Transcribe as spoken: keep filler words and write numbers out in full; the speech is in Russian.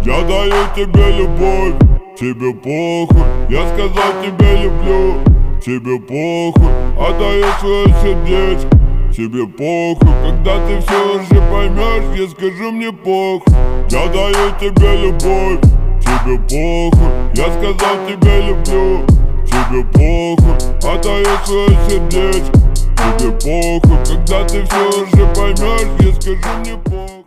Я даю тебе любовь, тебе похуй. Я сказал тебе люблю, тебе похуй. Отдаю свое сердечко, тебе похуй. Когда ты все уже поймешь, я скажу мне похуй. Я даю тебе любовь, тебе похуй. Я сказал тебе люблю, тебе похуй. Отдаю свое сердечко, тебе похуй. Когда ты все уже поймешь, я скажу мне похуй.